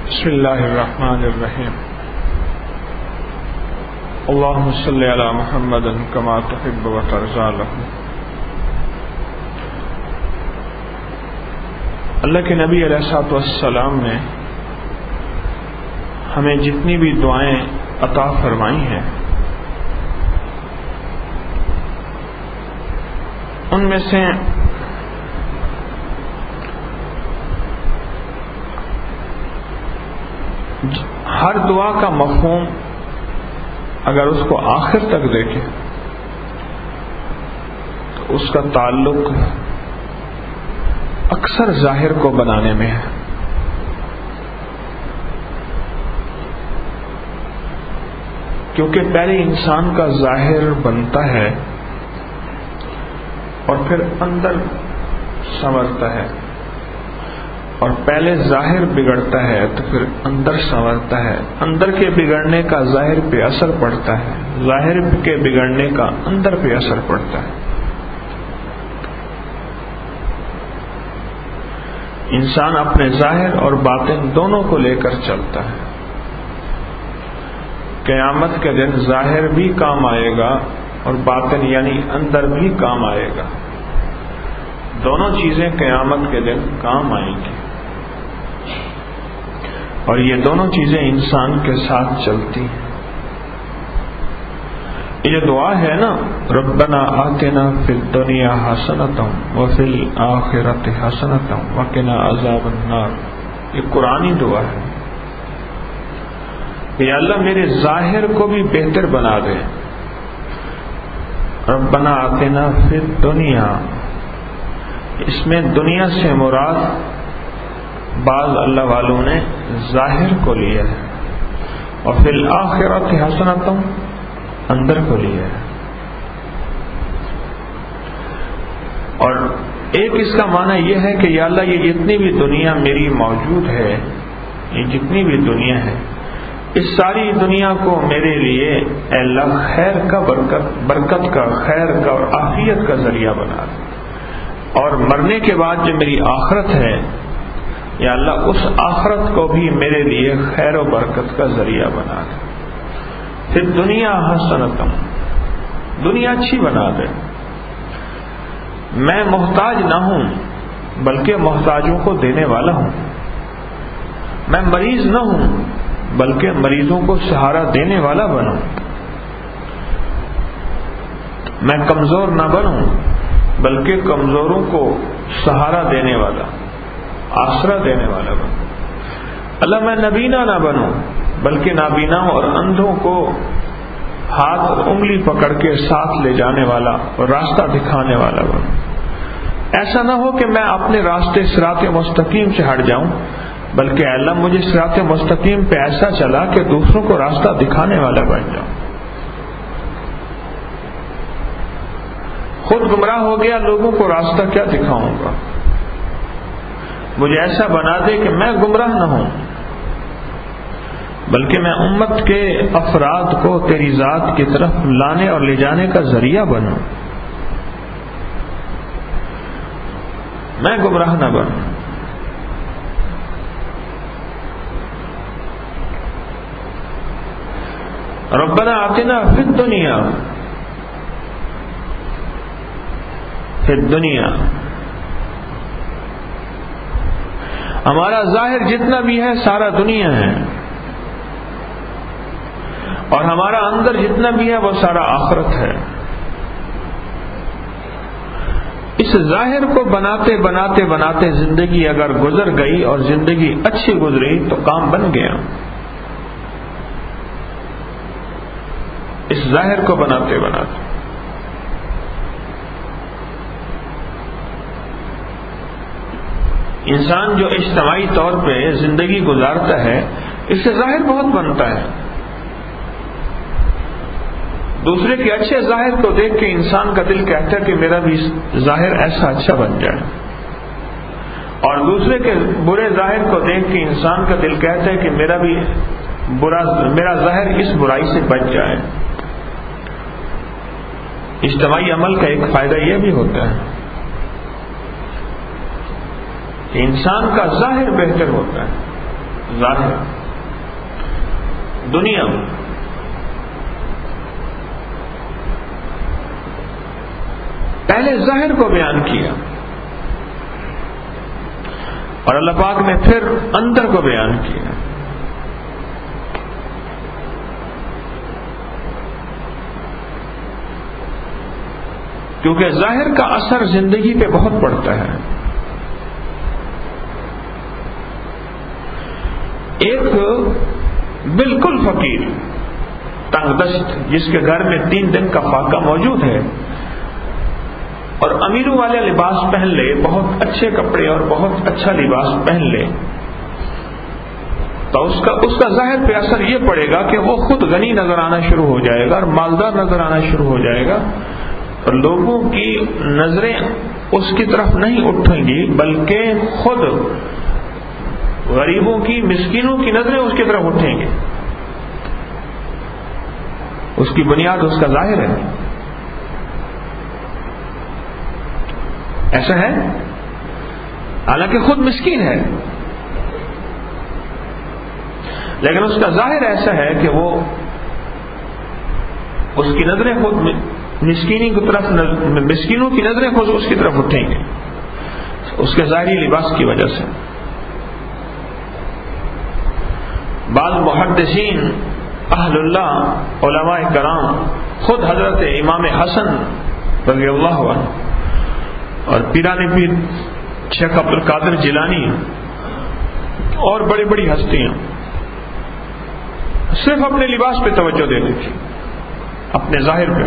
بسم اللہ الرحمن الرحیم اللہم صلی علی محمد کما تحب و ترضی لہ۔ اللہ کے نبی علیہ الصلوۃ والسلام نے ہمیں جتنی بھی دعائیں عطا فرمائی ہیں ان میں سے ہر دعا کا مفہوم اگر اس کو آخر تک دیکھیں تو اس کا تعلق اکثر ظاہر کو بنانے میں ہے۔ کیونکہ پہلے انسان کا ظاہر بنتا ہے اور پھر اندر سنورتا ہے، اور پہلے ظاہر بگڑتا ہے تو پھر اندر سنورتا ہے، اندر کے بگڑنے کا ظاہر پہ اثر پڑتا ہے، ظاہر کے بگڑنے کا اندر پہ اثر پڑتا ہے۔ انسان اپنے ظاہر اور باطن دونوں کو لے کر چلتا ہے۔ قیامت کے دن ظاہر بھی کام آئے گا اور باطن یعنی اندر بھی کام آئے گا، دونوں چیزیں قیامت کے دن کام آئیں گی، اور یہ دونوں چیزیں انسان کے ساتھ چلتی ہیں۔ یہ دعا ہے نا، ربنا آتنا فی الدنیا حسنۃ وفی الآخرۃ حسنۃ وقنا عذاب النار، یہ قرآنی دعا ہے کہ اللہ میرے ظاہر کو بھی بہتر بنا دے۔ ربنا آتنا فی الدنیا، اس میں دنیا سے مراد بعض اللہ والوں نے ظاہر کو لیا ہے، اور فی الآخرۃ حسنۃ اندر کو لیا ہے۔ اور ایک اس کا معنی یہ ہے کہ یا اللہ یہ جتنی بھی دنیا میری موجود ہے، یہ جتنی بھی دنیا ہے، اس ساری دنیا کو میرے لیے اے اللہ خیر کا برکت کا، خیر کا اور عافیت کا ذریعہ بنا دے، اور مرنے کے بعد جو میری آخرت ہے یا اللہ اس آخرت کو بھی میرے لیے خیر و برکت کا ذریعہ بنا دے۔ پھر دنیا حسنۃ، دنیا اچھی بنا دے، میں محتاج نہ ہوں بلکہ محتاجوں کو دینے والا ہوں، میں مریض نہ ہوں بلکہ مریضوں کو سہارا دینے والا بنوں، میں کمزور نہ بنوں بلکہ کمزوروں کو سہارا دینے والا، آسرا دینے والا بنوں۔ اللہ میں نابینا نہ بنوں بلکہ نابیناؤں اور اندھوں کو ہاتھ اور انگلی پکڑ کے ساتھ لے جانے والا اور راستہ دکھانے والا بنوں۔ ایسا نہ ہو کہ میں اپنے راستے صراط مستقیم سے ہٹ جاؤں، بلکہ اللہ مجھے صراط مستقیم پہ ایسا چلا کہ دوسروں کو راستہ دکھانے والا بن جاؤں۔ خود گمراہ ہو گیا، لوگوں کو راستہ کیا دکھاؤں گا؟ مجھے ایسا بنا دے کہ میں گمراہ نہ ہوں بلکہ میں امت کے افراد کو تیری ذات کی طرف لانے اور لے جانے کا ذریعہ بنوں، میں گمراہ نہ بنوں۔ ربنا آتنا فی الدنیا، فی الدنیا ہمارا ظاہر جتنا بھی ہے سارا دنیا ہے، اور ہمارا اندر جتنا بھی ہے وہ سارا آخرت ہے۔ اس ظاہر کو بناتے بناتے بناتے زندگی اگر گزر گئی اور زندگی اچھی گزری تو کام بن گیا۔ اس ظاہر کو بناتے بناتے انسان جو اجتماعی طور پہ زندگی گزارتا ہے اس سے ظاہر بہت بنتا ہے۔ دوسرے کے اچھے ظاہر کو دیکھ کے انسان کا دل کہتا ہے کہ میرا بھی ظاہر ایسا اچھا بن جائے، اور دوسرے کے برے ظاہر کو دیکھ کے انسان کا دل کہتا ہے کہ میرا ظاہر اس برائی سے بچ جائے۔ اجتماعی عمل کا ایک فائدہ یہ بھی ہوتا ہے کہ انسان کا ظاہر بہتر ہوتا ہے، ظاہر دنیا میں پہلے ظاہر کو بیان کیا اور اللہ پاک نے پھر اندر کو بیان کیا. کیونکہ ظاہر کا اثر زندگی پہ بہت پڑتا ہے. ایک بالکل فقیر تنگ دست جس کے گھر میں 3 دن کا فاقہ موجود ہے اور امیروں والے لباس پہن لے, بہت اچھے کپڑے اور بہت اچھا لباس پہن لے, تو اس کا ظاہر پہ اثر یہ پڑے گا کہ وہ خود غنی نظر آنا شروع ہو جائے گا اور مالدار نظر آنا شروع ہو جائے گا, اور لوگوں کی نظریں اس کی طرف نہیں اٹھیں گی بلکہ خود غریبوں کی, مسکینوں کی نظریں اس کی طرف اٹھیں گی. اس کی بنیاد اس کا ظاہر ہے. ایسا ہے حالانکہ خود مسکین ہے, لیکن اس کا ظاہر ایسا ہے کہ وہ اس کی نظریں خود مسکینوں کی نظریں خود اس کی طرف اٹھیں گے اس کے ظاہری لباس کی وجہ سے. بعض محدثین اہل اللہ علماء کرام, خود حضرت امام حسن رضی اللہ عنہ اور پیران پیر شیخ عبد القادر جیلانی اور بڑی بڑی ہستیاں صرف اپنے لباس پہ توجہ دیتی تھی, اپنے ظاہر پہ.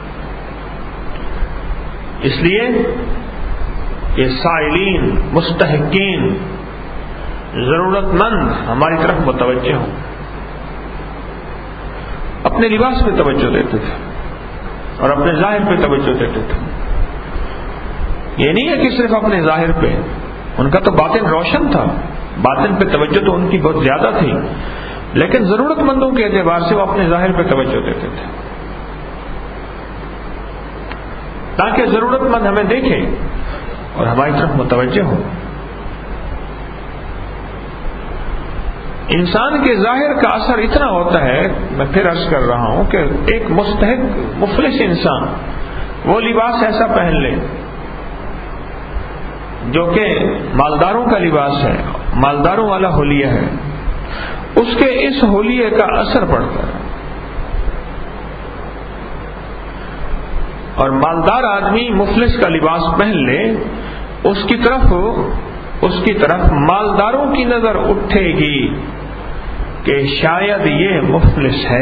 اس لیے کہ سائلین, مستحقین, ضرورت مند ہماری طرف متوجہ ہوں, اپنے لباس پہ توجہ دیتے تھے اور اپنے ظاہر پہ توجہ دیتے تھے. یہ نہیں ہے کہ صرف اپنے ظاہر پہ, ان کا تو باطن روشن تھا, باطن پہ توجہ تو ان کی بہت زیادہ تھی, لیکن ضرورت مندوں کے اعتبار سے وہ اپنے ظاہر پہ توجہ دیتے تھے تاکہ ضرورت مند ہمیں دیکھے اور ہماری طرف متوجہ ہو. انسان کے ظاہر کا اثر اتنا ہوتا ہے, میں پھر عرض کر رہا ہوں کہ ایک مستحق مفلس انسان وہ لباس ایسا پہن لے جو کہ مالداروں کا لباس ہے, مالداروں والا حلیہ ہے, اس کے اس حلیے کا اثر پڑتا ہے. اور مالدار آدمی مفلس کا لباس پہن لے, اس کی طرف مالداروں کی نظر اٹھے گی کہ شاید یہ مفلس ہے.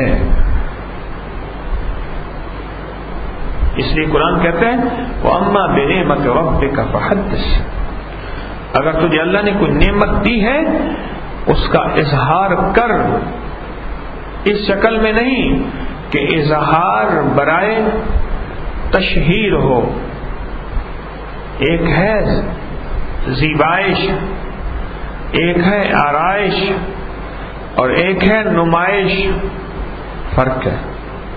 اس لیے قرآن کہتے ہیں وَأَمَّا بِنِعْمَةِ رَبِّكَ فَحَدِّثْ, اگر تجھے اللہ نے کوئی نعمت دی ہے اس کا اظہار کر, اس شکل میں نہیں کہ اظہار برائے تشہیر ہو. ایک ہے زیبائش, ایک ہے آرائش اور ایک ہے نمائش. فرق ہے.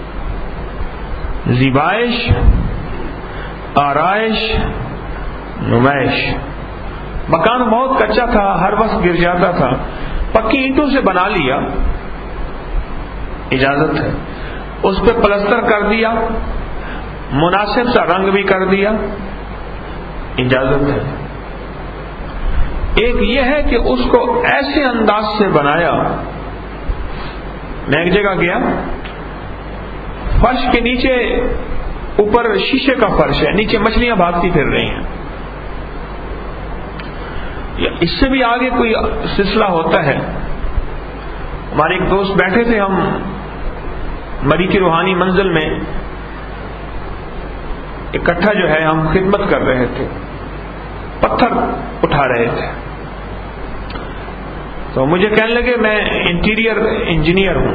زیبائش, آرائش, نمائش. مکان بہت کچا تھا, ہر وقت گر جاتا تھا, پکی اینٹوں سے بنا لیا, اجازت ہے. اس پہ پلستر کر دیا, مناسب سا رنگ بھی کر دیا, اجازت ہے. ایک یہ ہے کہ اس کو ایسے انداز سے بنایا. میں ایک جگہ گیا, فرش کے نیچے, اوپر شیشے کا فرش ہے, نیچے مچھلیاں بھاگتی پھر رہی ہیں. اس سے بھی آگے کوئی سلسلہ ہوتا ہے. ہمارے ایک دوست بیٹھے تھے, ہم مری کی روحانی منزل میں اکٹھا جو ہے ہم خدمت کر رہے تھے, پتھر اٹھا رہے تھے. تو مجھے کہنے لگے میں انٹیریئر انجینئر ہوں,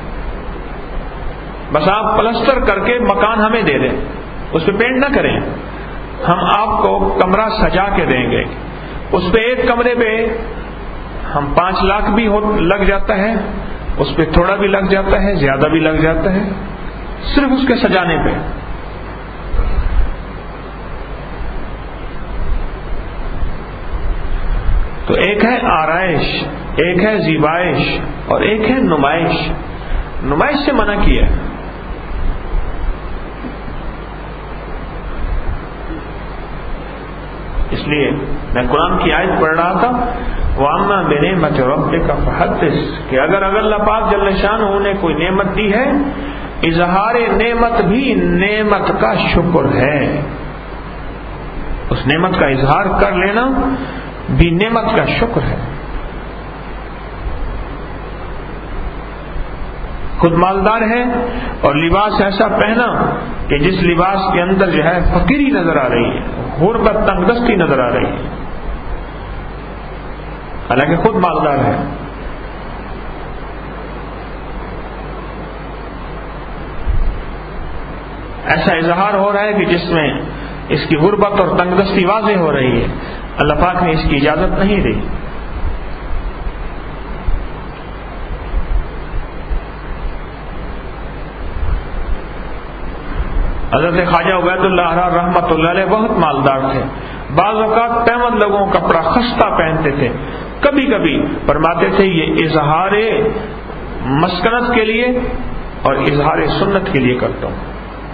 بس آپ پلستر کر کے مکان ہمیں دے دیں, اس پہ پینٹ نہ کریں, ہم آپ کو کمرہ سجا کے دیں گے. اس پہ ایک کمرے پہ ہم 5 لاکھ بھی لگ جاتا ہے, اس پہ تھوڑا بھی لگ جاتا ہے, زیادہ بھی لگ جاتا ہے, صرف اس کے سجانے پہ. تو ایک ہے آرائش, ایک ہے زیبائش اور ایک ہے نمائش. نمائش سے منع کیا ہے. اس لیے میں قرآن کی آیت پڑھ رہا تھا وَأَمَّا بِنِعْمَةِ رَبِّكَ فَحَدِّثْ کہ اگر اللہ پاک جل شانہ نے کوئی نعمت دی ہے، اظہار نعمت بھی نعمت کا شکر ہے. اس نعمت کا اظہار کر لینا بھی نعمت کا شکر ہے. خود مالدار ہے اور لباس ایسا پہنا کہ جس لباس کے اندر جو ہے فقیری نظر آ رہی ہے، غربت تنگ دستی نظر آ رہی ہے، حالانکہ خود مالدار ہے. ایسا اظہار ہو رہا ہے کہ جس میں اس کی غربت اور تنگ دستی واضح ہو رہی ہے. اللہ پاک نے اس کی اجازت نہیں دی. حضرت خواجہ عبید اللہ احرار رحمۃ اللہ علیہ بہت مالدار تھے. بعض اوقات تہمت لوگوں کا کپڑا خستہ پہنتے تھے. کبھی کبھی فرماتے تھے یہ اظہار مسکنت کے لیے اور اظہار سنت کے لیے کرتا ہوں.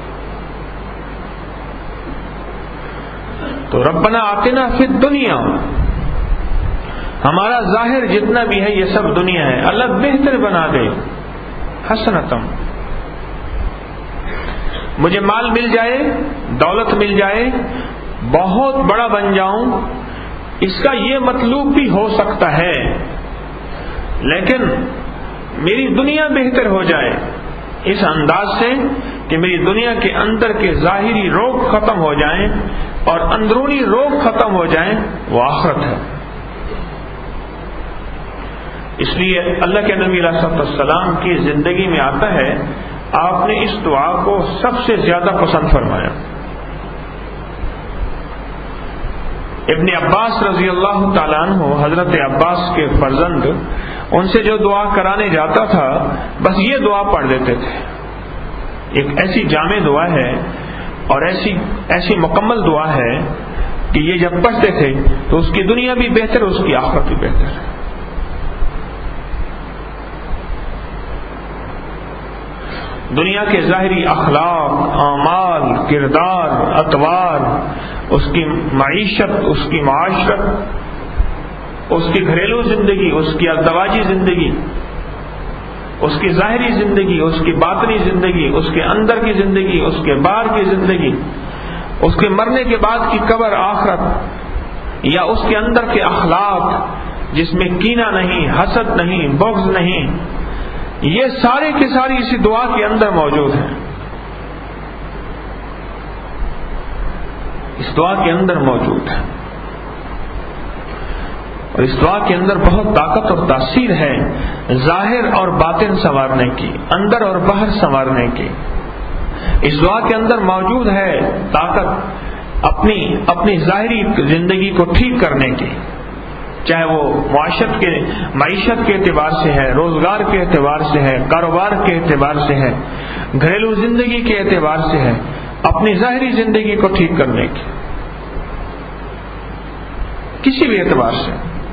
تو ربنا آتنا فی الدنیا، ہمارا ظاہر جتنا بھی ہے یہ سب دنیا ہے، اللہ بہتر بنا دے. حسنتم، مجھے مال مل جائے، دولت مل جائے، بہت بڑا بن جاؤں، اس کا یہ مطلوب بھی ہو سکتا ہے، لیکن میری دنیا بہتر ہو جائے اس انداز سے کہ میری دنیا کے اندر کے ظاہری روگ ختم ہو جائیں اور اندرونی روگ ختم ہو جائیں، وہ آخرت ہے. اس لیے اللہ کے نبی علیہ السلام کی زندگی میں آتا ہے آپ نے اس دعا کو سب سے زیادہ پسند فرمایا. ابن عباس رضی اللہ تعالیٰ عنہ، حضرت عباس کے فرزند، ان سے جو دعا کرانے جاتا تھا بس یہ دعا پڑھ دیتے تھے. ایک ایسی جامع دعا ہے اور ایسی مکمل دعا ہے کہ یہ جب پڑھتے تھے تو اس کی دنیا بھی بہتر، اس کی آخرت بھی بہتر ہے. دنیا کے ظاہری اخلاق، اعمال، کردار، اطوار، اس کی معیشت، اس کی معاشرت، اس کی گھریلو زندگی، اس کی ازدواجی زندگی، اس کی ظاہری زندگی، اس کی باطنی زندگی، اس کے اندر کی زندگی، اس کے باہر کی زندگی، اس کے مرنے کے بعد کی قبر آخرت، یا اس کے اندر کے اخلاق جس میں کینہ نہیں، حسد نہیں، بغض نہیں، یہ سارے کے ساری اسی دعا کے اندر موجود ہیں. اس دعا کے اندر موجود ہے اور اس دعا کے اندر بہت طاقت اور تاثیر ہے ظاہر اور باطن سنوارنے کی، اندر اور باہر سنوارنے کی. اس دعا کے اندر موجود ہے طاقت اپنی ظاہری زندگی کو ٹھیک کرنے کی، چاہے وہ معیشت کے اعتبار سے ہے، روزگار کے اعتبار سے ہے، کاروبار کے اعتبار سے ہے، گھریلو زندگی کے اعتبار سے ہے، اپنی ظاہری زندگی کو ٹھیک کرنے کی، کسی بھی اعتبار سے.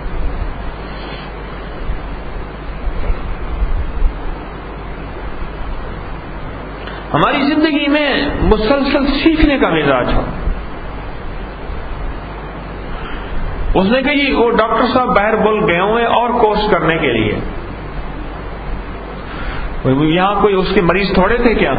ہماری زندگی میں مسلسل سیکھنے کا مزاج ہو. اس نے کہی وہ ڈاکٹر صاحب باہر بول گئے ہوئے اور کورس کرنے کے لیے. یہاں کوئی اس کے مریض تھوڑے تھے کیا؟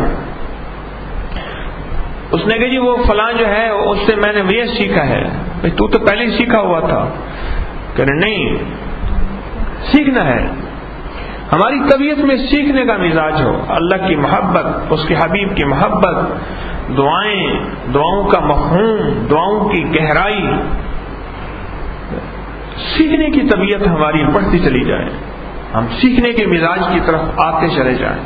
اس نے کہا جی وہ فلاں جو ہے اس سے میں نے یہ سیکھا ہے. تو پہلے ہی سیکھا ہوا تھا. کہ نہیں، سیکھنا ہے. ہماری طبیعت میں سیکھنے کا مزاج ہو، اللہ کی محبت، اس کے حبیب کی محبت، دعاؤں کا مفہوم، دعاؤں کی گہرائی، سیکھنے کی طبیعت ہماری بڑھتی چلی جائے، ہم سیکھنے کے مزاج کی طرف آتے چلے جائیں.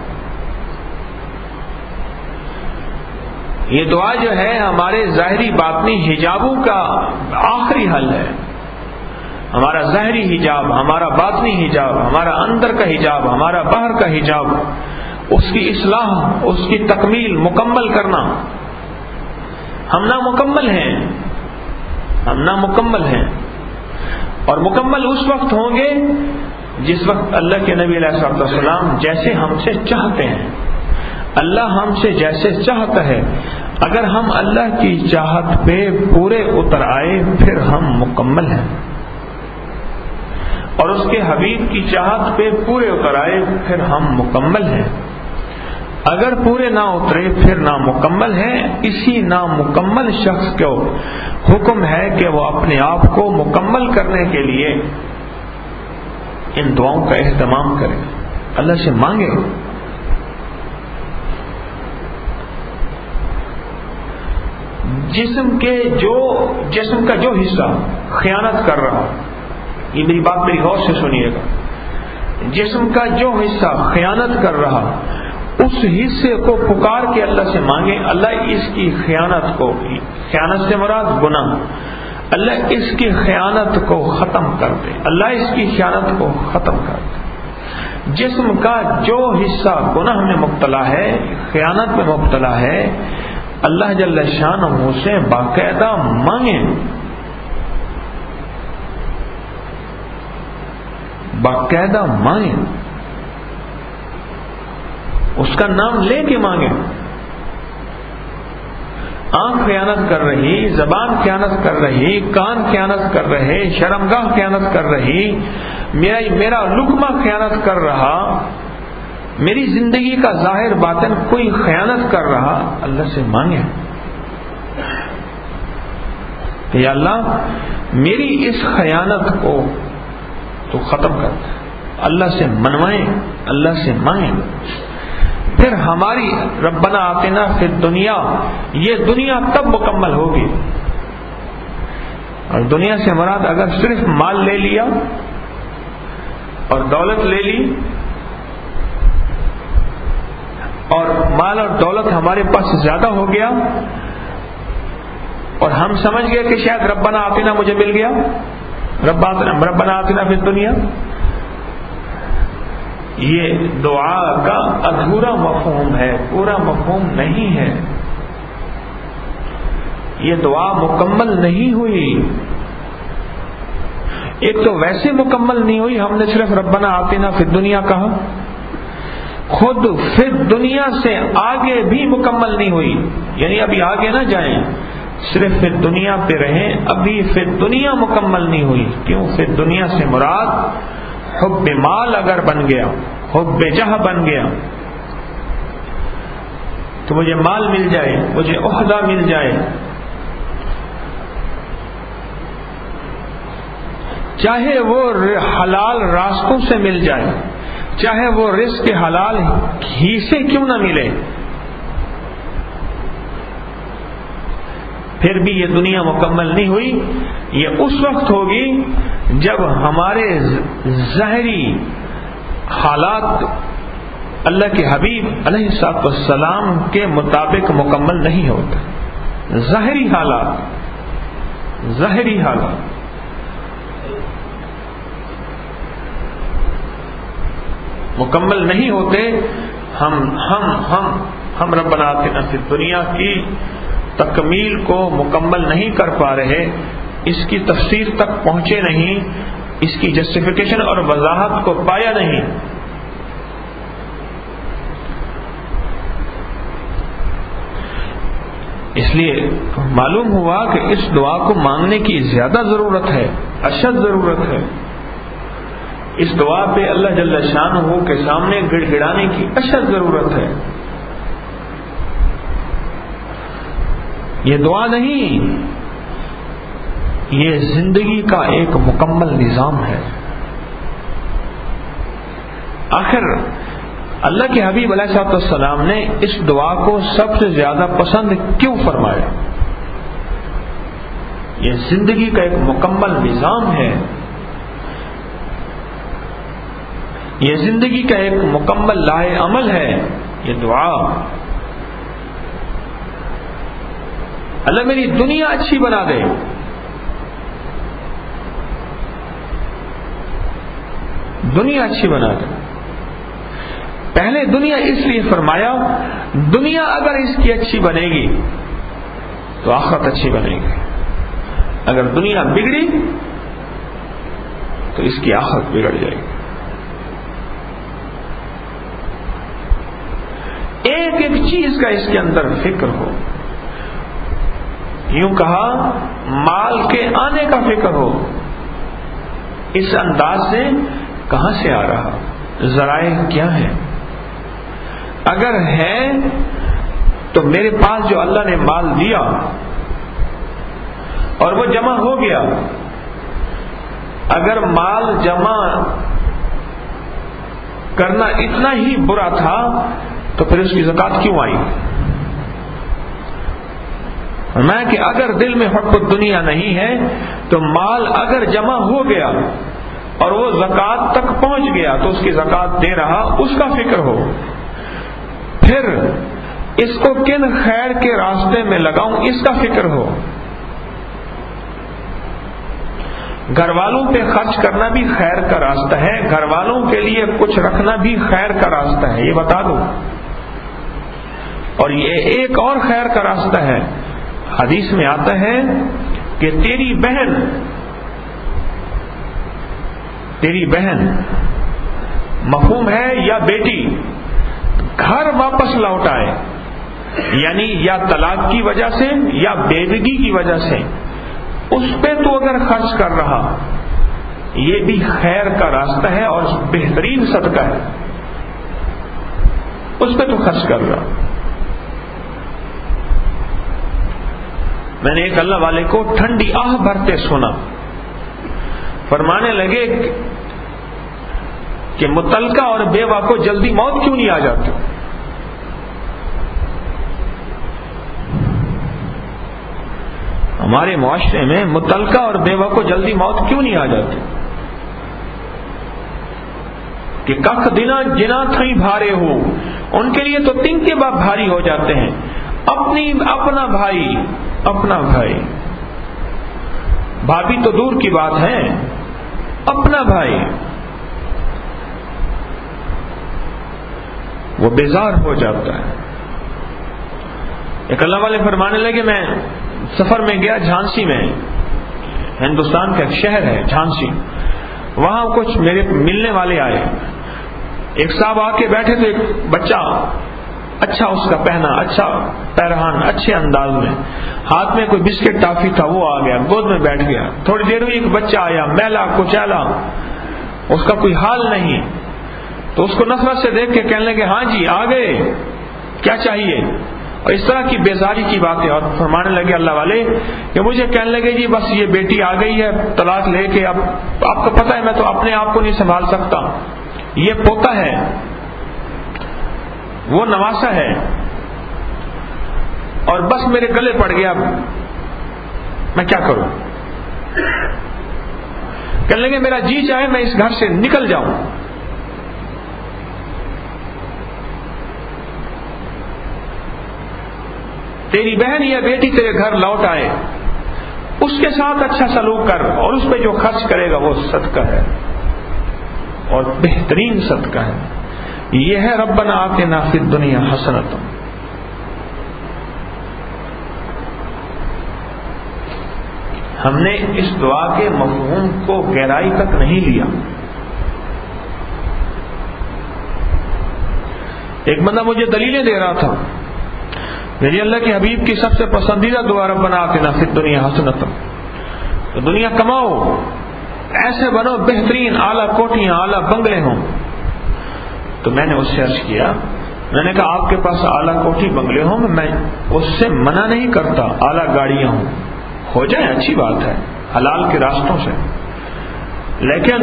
یہ دعا جو ہے ہمارے ظاہری باطنی حجابوں کا آخری حل ہے. ہمارا ظاہری حجاب، ہمارا باطنی حجاب، ہمارا اندر کا حجاب، ہمارا باہر کا حجاب، اس کی اصلاح، اس کی تکمیل، مکمل کرنا. ہم نامکمل ہیں، ہم نامکمل ہیں، اور مکمل اس وقت ہوں گے جس وقت اللہ کے نبی علیہ السلام جیسے ہم سے چاہتے ہیں، اللہ ہم سے جیسے چاہتا ہے، اگر ہم اللہ کی چاہت پہ پورے اتر آئے پھر ہم مکمل ہیں، اور اس کے حبیب کی چاہت پہ پورے اتر آئے پھر ہم مکمل ہیں، اگر پورے نہ اترے پھر نامکمل ہیں۔ اسی نامکمل شخص کو حکم ہے کہ وہ اپنے آپ کو مکمل کرنے کے لیے ان دعاؤں کا اہتمام کرے، اللہ سے مانگے۔ جسم کا جو حصہ خیانت کر رہا، یہ میری بات میری غور سے سنیے گا، جسم کا جو حصہ خیانت کر رہا اس حصے کو پکار کے اللہ سے مانگے، اللہ اس کی خیانت سے مراد گناہ، اللہ اس کی خیانت کو ختم کر دے، اللہ اس کی خیانت کو ختم کر دے۔ جسم کا جو حصہ گناہ میں مبتلا ہے، خیانت میں مبتلا ہے، اللہ جل شانہ سے باقاعدہ مانگیں، باقاعدہ مانگیں، اس کا نام لے کے مانگیں۔ آنکھ خیانت کر رہی، زبان خیانت کر رہی، کان خیانت کر رہے، شرمگاہ خیانت کر رہی، میرا لقمہ خیانت کر رہا، میری زندگی کا ظاہر باطن کوئی خیانت کر رہا، اللہ سے مانگیں کہ یا اللہ میری اس خیانت کو تو ختم کر دے، اللہ سے منوائیں، اللہ سے مانگیں۔ پھر ہماری ربنا آتنا فی الدنیا، یہ دنیا تب مکمل ہوگی، اور دنیا سے مراد اگر صرف مال لے لیا اور دولت لے لی، اور مال اور دولت ہمارے پاس زیادہ ہو گیا اور ہم سمجھ گئے کہ شاید ربنا آتنا مجھے مل گیا، ربنا آتنا فی الدنیا، یہ دعا کا ادھورا مفہوم ہے، پورا مفہوم نہیں ہے، یہ دعا مکمل نہیں ہوئی۔ ایک تو ویسے مکمل نہیں ہوئی، ہم نے صرف ربنا آتنا فی الدنیا کہا، خود فی الدنیا سے آگے بھی مکمل نہیں ہوئی، یعنی ابھی آگے نہ جائیں، صرف فی الدنیا پہ رہیں، ابھی فی الدنیا مکمل نہیں ہوئی۔ کیوں؟ فی الدنیا سے مراد حب مال اگر بن گیا، حب جہ بن گیا، تو مجھے مال مل جائے، مجھے عہدہ مل جائے، چاہے وہ حلال راستوں سے مل جائے، چاہے وہ رزق حلال ہی سے کیوں نہ ملے، پھر بھی یہ دنیا مکمل نہیں ہوئی۔ یہ اس وقت ہوگی جب ہمارے ظاہری حالات اللہ کے حبیب علیہ الصلوۃ والسلام کے مطابق مکمل نہیں ہوتے، ظاہری حالات مکمل نہیں ہوتے۔ ہم ربنا آتنا فی الدنیا کی تکمیل کو مکمل نہیں کر پا رہے، اس کی تفسیر تک پہنچے نہیں، اس کی جسٹیفیکیشن اور وضاحت کو پایا نہیں۔ اس لیے معلوم ہوا کہ اس دعا کو مانگنے کی زیادہ ضرورت ہے، اشد ضرورت ہے، اس دعا پہ اللہ جل شانہ کے سامنے گڑ گڑانے کی اشد ضرورت ہے۔ یہ دعا نہیں، یہ زندگی کا ایک مکمل نظام ہے۔ آخر اللہ کے حبیب علیہ الصلوۃ والسلام نے اس دعا کو سب سے زیادہ پسند کیوں فرمایا؟ یہ زندگی کا ایک مکمل نظام ہے، یہ زندگی کا ایک مکمل لائے عمل ہے یہ دعا۔ اللہ میری دنیا اچھی بنا دے، دنیا اچھی بنا دے۔ پہلے دنیا اس لیے فرمایا، دنیا اگر اس کی اچھی بنے گی تو آخرت اچھی بنے گی، اگر دنیا بگڑی تو اس کی آخرت بگڑ جائے گی۔ ایک ایک چیز کا اس کے اندر فکر ہو. یوں کہا مال کے آنے کا فکر ہو. اس انداز سے کہاں سے آ رہا, ذرائع کیا ہے, اگر ہے تو میرے پاس جو اللہ نے مال دیا اور وہ جمع ہو گیا, اگر مال جمع کرنا اتنا ہی برا تھا تو پھر اس کی زکوٰۃ کیوں آئی؟ میں کہ اگر دل میں حب الدنیا نہیں ہے تو مال اگر جمع ہو گیا اور وہ زکوٰۃ تک پہنچ گیا تو اس کی زکوٰۃ دے رہا, اس کا فکر ہو. پھر اس کو کن خیر کے راستے میں لگاؤں, اس کا فکر ہو. گھر والوں پہ خرچ کرنا بھی خیر کا راستہ ہے, گھر والوں کے لیے کچھ رکھنا بھی خیر کا راستہ ہے, یہ بتا دو. اور یہ ایک اور خیر کا راستہ ہے. حدیث میں آتا ہے کہ تیری بہن مفہوم ہے یا بیٹی گھر واپس لوٹ آئے, یعنی یا طلاق کی وجہ سے یا بیوگی کی وجہ سے, اس پہ تو اگر خرچ کر رہا یہ بھی خیر کا راستہ ہے اور بہترین صدقہ ہے, اس پہ تو خرچ کر رہا. میں نے ایک اللہ والے کو ٹھنڈی آہ بھرتے سنا, فرمانے لگے کہ متعلقہ اور بیوہ کو جلدی موت کیوں نہیں آ جاتی؟ ہمارے معاشرے میں متعلقہ اور بیوہ کو جلدی موت کیوں نہیں آ جاتی؟ کہ کخ دینا جنا تھئی بھارے ہو, ان کے لیے تو تین کے باپ بھاری ہو جاتے ہیں. اپنا بھائی بھابھی تو دور کی بات ہے, اپنا بھائی وہ بیزار ہو جاتا ہے. ایک اللہ والے فرمانے لگے میں سفر میں گیا جھانسی میں, ہندوستان کا ایک شہر ہے جھانسی, وہاں کچھ میرے ملنے والے آئے. ایک صاحب آ کے بیٹھے تو ایک بچہ اچھا اس کا پہنا, اچھا پیرہان, اچھے انداز میں, ہاتھ میں کوئی بسکٹ ٹافی تھا, وہ آ گیا گود میں بیٹھ گیا. تھوڑی دیر ہوئی ایک بچہ آیا میلا کچیلا, اس کا کوئی حال نہیں, تو اس کو نفرت سے دیکھ کے کہنے لگے ہاں جی آ گئے, کیا چاہیے, اور اس طرح کی بیزاری کی باتیں. اور فرمانے لگے اللہ والے کہ مجھے کہنے لگے جی بس یہ بیٹی آ گئی ہے طلاق لے کے, اب آپ کو پتہ ہے میں تو اپنے آپ کو نہیں سنبھال سکتا, یہ پوتا ہے, وہ نواسا ہے, اور بس میرے گلے پڑ گیا, میں کیا کروں؟ کہنے لگے میرا جی چاہے میں اس گھر سے نکل جاؤں. تیری بہن یا بیٹی تیرے گھر لوٹ آئے, اس کے ساتھ اچھا سلوک کر, اور اس پہ جو خرچ کرے گا وہ صدقہ ہے اور بہترین صدقہ ہے. یہ ہے ربنا آتنا فی الدنیا حسنۃ. ہم نے اس دعا کے مفہوم کو گہرائی تک نہیں لیا. ایک بندہ مجھے دلیلیں دے رہا تھا, میری اللہ کے حبیب کی سب سے پسندیدہ دعا ربنا آتنا فی الدنیا حسنۃ, تو دنیا کماؤ, ایسے بنو بہترین, اعلیٰ کوٹیاں اعلیٰ بنگلے ہوں. تو میں نے اس سے عرض کیا, میں نے کہا آپ کے پاس اعلیٰ کوٹھی بنگلے ہوں, میں اس سے منع نہیں کرتا, اعلیٰ گاڑیاں ہوں, ہو جائیں اچھی بات ہے حلال کے راستوں سے, لیکن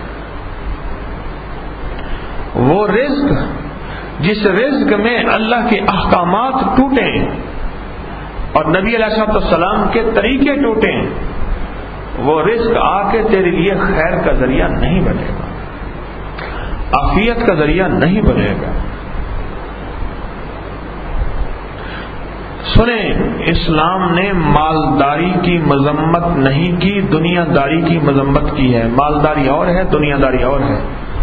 وہ رزق جس رزق میں اللہ کے احکامات ٹوٹیں اور نبی علیہ السلام کے طریقے ٹوٹیں, وہ رزق آ کے تیرے لیے خیر کا ذریعہ نہیں بنے گا, عافیت کا ذریعہ نہیں بنے گا. سنیں, اسلام نے مالداری کی مذمت نہیں کی, دنیا داری کی مذمت کی ہے. مالداری اور ہے, دنیا داری اور ہے.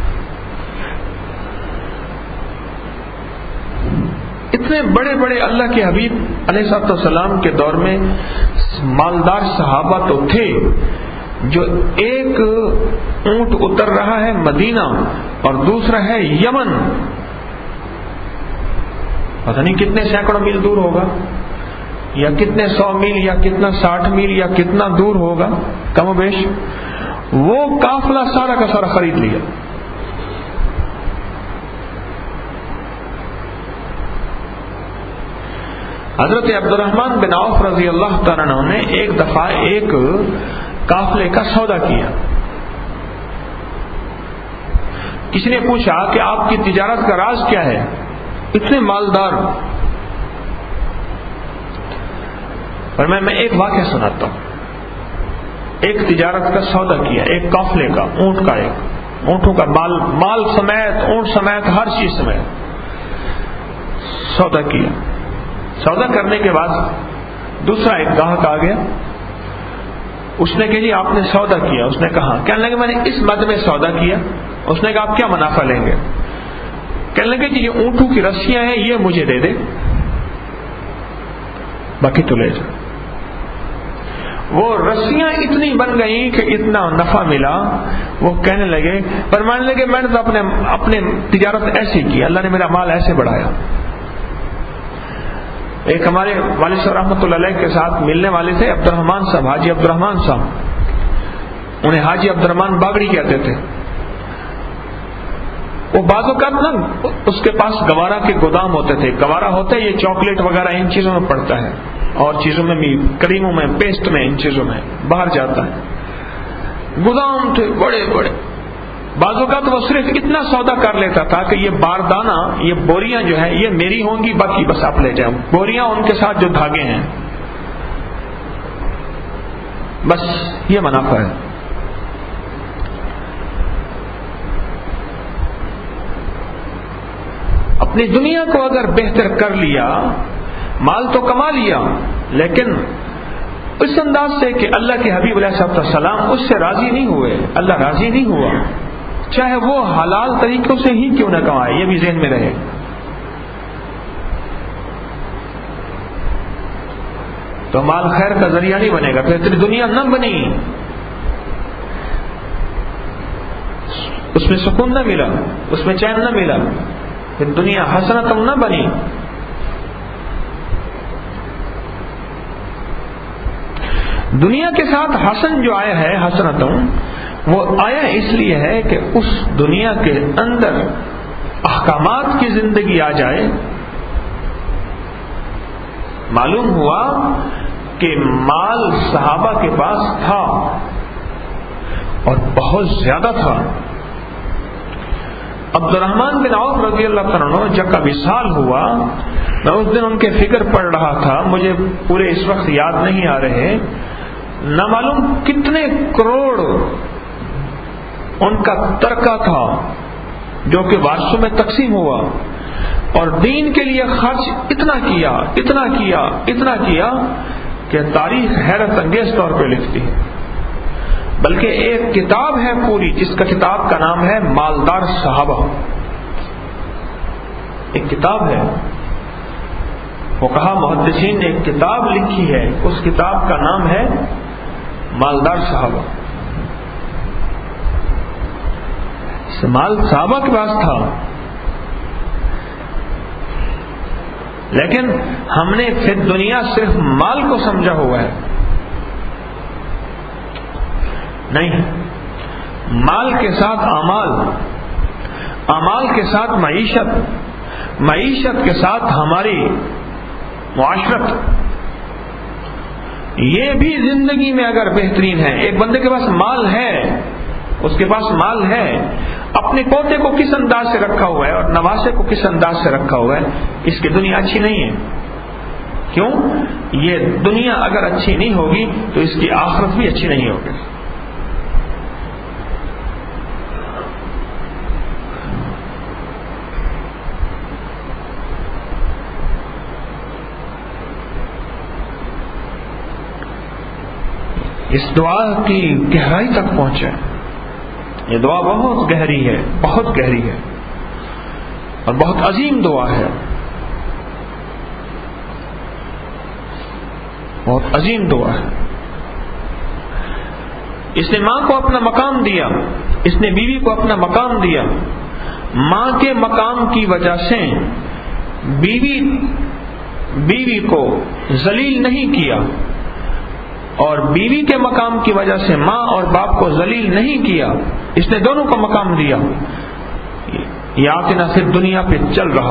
اتنے بڑے بڑے اللہ کے حبیب علیہ السلام کے دور میں مالدار صحابہ تو تھے, جو ایک اونٹ اتر رہا ہے مدینہ اور دوسرا ہے یمن, پتہ نہیں کتنے سینکڑوں میل دور ہوگا، یا کتنے 100 میل، یا کتنا 60 میل، یا کتنا دور ہوگا کم و بیش، وہ قافلہ سارا کا سارا خرید لیا. حضرت عبد الرحمن بن عوف رضی اللہ تعالیٰ عنہ نے ایک دفعہ ایک قافلے کا سودا کیا. کسی نے پوچھا کہ آپ کی تجارت کا راز کیا ہے، اتنے مالدار؟ پر میں ایک واقعہ سناتا ہوں. ایک تجارت کا سودا کیا، ایک قافلے کا، اونٹ کا، ایک اونٹوں کا مال سمیت، اونٹ سمیت، ہر چیز سمیت سودا کیا. سودا کرنے کے بعد دوسرا ایک گاہک آ گیا. اس نے کہا جی آپ نے سودا کیا. اس نے کہا، کہنے لگے میں نے اس مد میں سودا کیا. اس نے کہا آپ کیا منافع لیں گے؟ کہنے لگے جی یہ اونٹوں کی رسیاں ہیں، یہ مجھے دے دے، باقی تو لے جا. وہ رسیاں اتنی بن گئیں کہ اتنا نفع ملا. وہ کہنے لگے، پر ماننے لگے میں نے تو اپنے تجارت ایسی کی، اللہ نے میرا مال ایسے بڑھایا. ایک ہمارے والد صاحب رحمۃ اللہ علیہ کے ساتھ ملنے والے تھے عبد الرحمان صاحب، حاجی عبد الرحمان صاحب، انہیں حاجی عبد الرحمان باغڑی کہتے تھے. وہ بعض اوقات نا اس کے پاس گوارا کے گودام ہوتے تھے. گوارا ہوتا ہے یہ چاکلیٹ وغیرہ ان چیزوں میں پڑتا ہے، اور چیزوں میں بھی، کریموں میں، پیسٹ میں، ان چیزوں میں باہر جاتا ہے. گودام تھے بڑے بڑے. بعض اوقات وہ صرف اتنا سودا کر لیتا تھا کہ یہ باردانہ، یہ بوریاں جو ہیں یہ میری ہوں گی، باقی بس آپ لے جائیں. بوریاں ان کے ساتھ جو دھاگے ہیں، بس یہ منافع ہے. اپنی دنیا کو اگر بہتر کر لیا، مال تو کما لیا، لیکن اس انداز سے کہ اللہ کے حبیب علیہ السلام اس سے راضی نہیں ہوئے، اللہ راضی نہیں ہوا، چاہے وہ حلال طریقوں سے ہی کیوں نہ کمائے. یہ بھی ذہن میں رہے. تو مال خیر کا ذریعہ نہیں بنے گا، پھر تیری دنیا نہ بنی، اس میں سکون نہ ملا، اس میں چین نہ ملا، پھر دنیا حسنۃ نہ بنی. دنیا کے ساتھ حسن جو آیا ہے، حسنۃ، وہ آیا اس لیے ہے کہ اس دنیا کے اندر احکامات کی زندگی آ جائے. معلوم ہوا کہ مال صحابہ کے پاس تھا اور بہت زیادہ تھا. عبد الرحمن بن عوف رضی اللہ عنہ جب کا وصال ہوا، میں اس دن ان کے فکر پڑھ رہا تھا، مجھے پورے اس وقت یاد نہیں آ رہے، نہ معلوم کتنے کروڑ ان کا ترکہ تھا جو کہ وارثوں میں تقسیم ہوا، اور دین کے لیے خرچ اتنا کیا اتنا کیا اتنا کیا کہ تاریخ حیرت انگیز طور پہ لکھتی ہے. بلکہ ایک کتاب ہے پوری، جس کا کتاب کا نام ہے مالدار صحابہ. ایک کتاب ہے، وہ کہا محدثین نے ایک کتاب لکھی ہے، اس کتاب کا نام ہے مالدار صحابہ. مال صحابہ کے پاس تھا، لیکن ہم نے پھر دنیا صرف مال کو سمجھا ہوا ہے. نہیں، مال کے ساتھ اعمال، اعمال کے ساتھ معیشت، معیشت کے ساتھ ہماری معاشرت، یہ بھی زندگی میں اگر بہترین ہے. ایک بندے کے پاس مال ہے، اس کے پاس مال ہے، اپنے پوتے کو کس انداز سے رکھا ہوا ہے اور نواسے کو کس انداز سے رکھا ہوا ہے، اس کی دنیا اچھی نہیں ہے. کیوں؟ یہ دنیا اگر اچھی نہیں ہوگی تو اس کی آخرت بھی اچھی نہیں ہوگی. اس دعا کی گہرائی تک پہنچے. یہ دعا بہت گہری ہے، بہت گہری ہے، اور بہت عظیم دعا ہے، بہت عظیم دعا ہے. اس نے ماں کو اپنا مقام دیا، اس نے بیوی کو اپنا مقام دیا. ماں کے مقام کی وجہ سے بیوی کو ذلیل نہیں کیا، اور بیوی کے مقام کی وجہ سے ماں اور باپ کو ذلیل نہیں کیا، اس نے دونوں کو مقام دیا، یہ آتنا پھر دنیا پہ چل رہا،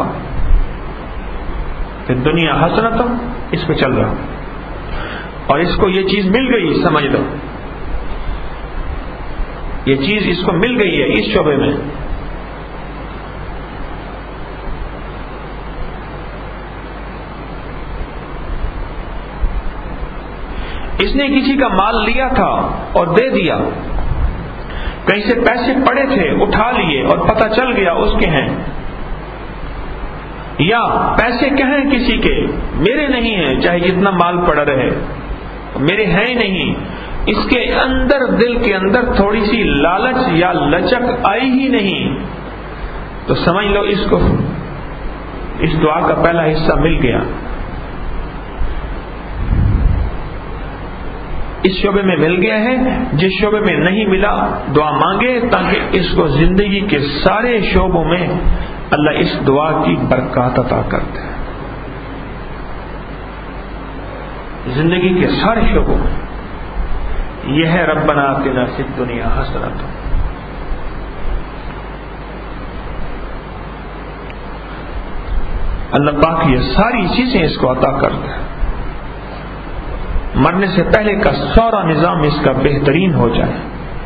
پھر دنیا حسنت اس پہ چل رہا، اور اس کو یہ چیز مل گئی، سمجھ لو یہ چیز اس کو مل گئی ہے اس شعبے میں۔ اس نے کسی کا مال لیا تھا اور دے دیا، کہیں سے پیسے پڑے تھے اٹھا لیے اور پتہ چل گیا اس کے ہیں، یا پیسے کہیں کسی کے میرے نہیں ہیں، چاہے جتنا مال پڑا رہے میرے ہیں نہیں، اس کے اندر دل کے اندر تھوڑی سی لالچ یا لچک آئی ہی نہیں، تو سمجھ لو اس کو اس دعا کا پہلا حصہ مل گیا۔ اس شعبے میں مل گیا ہے، جس شعبے میں نہیں ملا دعا مانگے تاکہ اس کو زندگی کے سارے شعبوں میں اللہ اس دعا کی برکات عطا کرتے ہیں، زندگی کے سارے شعبوں میں۔ یہ ہے ربنا آتنا فی الدنیا حسنۃ۔ اللہ پاک یہ ساری چیزیں اس کو عطا کرتے ہیں، مرنے سے پہلے کا سارا نظام اس کا بہترین ہو جائے۔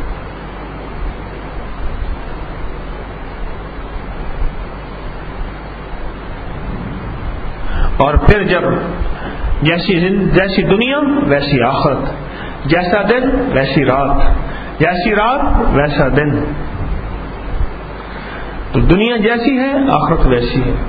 اور پھر جب جیسی دنیا ویسی آخرت، جیسا دن ویسی رات، جیسی رات ویسا دن، تو دنیا جیسی ہے آخرت ویسی ہے۔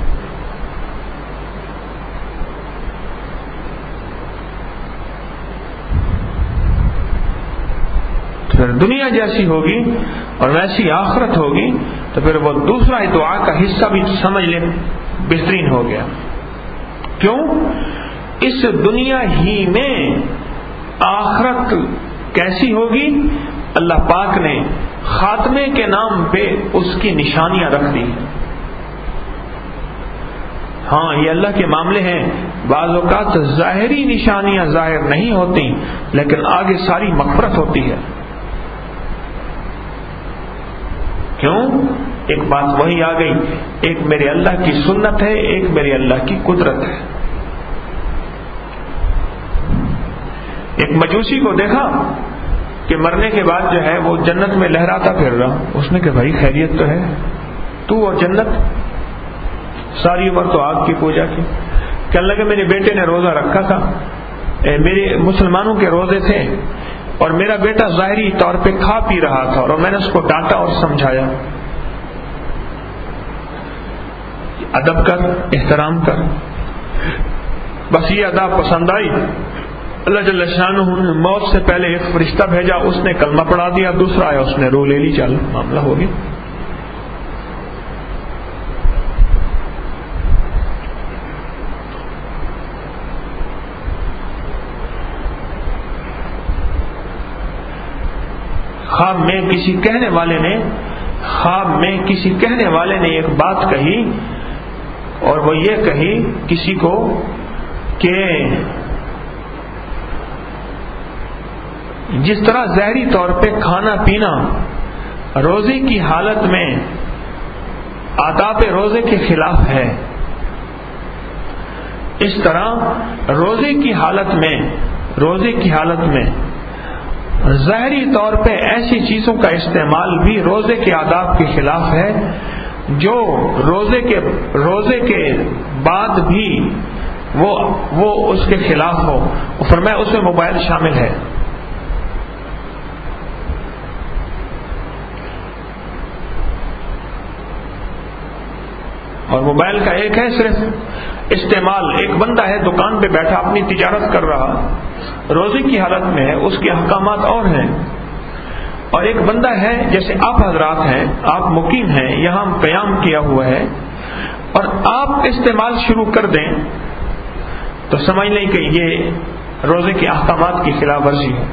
پھر دنیا جیسی ہوگی اور ویسی آخرت ہوگی، تو پھر وہ دوسرا دعا کا حصہ بھی سمجھ لیں بہترین ہو گیا۔ کیوں؟ اس دنیا ہی میں آخرت کیسی ہوگی، اللہ پاک نے خاتمے کے نام پہ اس کی نشانیاں رکھ دی۔ ہاں یہ اللہ کے معاملے ہیں، بعض اوقات ظاہری نشانیاں ظاہر نہیں ہوتی، لیکن آگے ساری مغفرت ہوتی ہے۔ کیوں؟ ایک بات وہی آ گئی، ایک میرے اللہ کی سنت ہے، ایک میرے اللہ کی قدرت ہے۔ ایک مجوسی کو دیکھا کہ مرنے کے بعد جو ہے وہ جنت میں لہراتا پھر رہا، اس نے کہا بھائی خیریت تو ہے، تو اور جنت، ساری عمر تو آگ کی پوجا کی۔ کہنے لگے میرے بیٹے نے روزہ رکھا تھا، میرے مسلمانوں کے روزے تھے، اور میرا بیٹا ظاہری طور پہ کھا پی رہا تھا، اور میں نے اس کو ڈانٹا اور سمجھایا، ادب کر، احترام کر۔ بس یہ ادا پسند آئی، اللہ جل شانہ نے موت سے پہلے ایک فرشتہ بھیجا، اس نے کلمہ پڑھا دیا، دوسرا آیا اس نے رو لے لی، چل معاملہ ہو گیا۔ خواب میں کسی کہنے والے نے ایک بات کہی، اور وہ یہ کہی کسی کو کہ جس طرح ظاہری طور پہ کھانا پینا روزے کی حالت میں آداب روزے کے خلاف ہے، اس طرح روزے کی حالت میں ظاہری طور پہ ایسی چیزوں کا استعمال بھی روزے کے آداب کے خلاف ہے، جو روزے کے بعد بھی وہ اس کے خلاف ہو۔ فرمایا اس میں موبائل شامل ہے۔ اور موبائل کا ایک ہے صرف استعمال، ایک بندہ ہے دکان پہ بیٹھا اپنی تجارت کر رہا، روزے کی حالت میں ہے، اس کے احکامات اور ہیں، اور ایک بندہ ہے جیسے آپ حضرات ہیں، آپ مقیم ہیں، یہاں قیام کیا ہوا ہے، اور آپ استعمال شروع کر دیں تو سمجھ لیں کہ یہ روزے کے احکامات کی خلاف ورزی ہے۔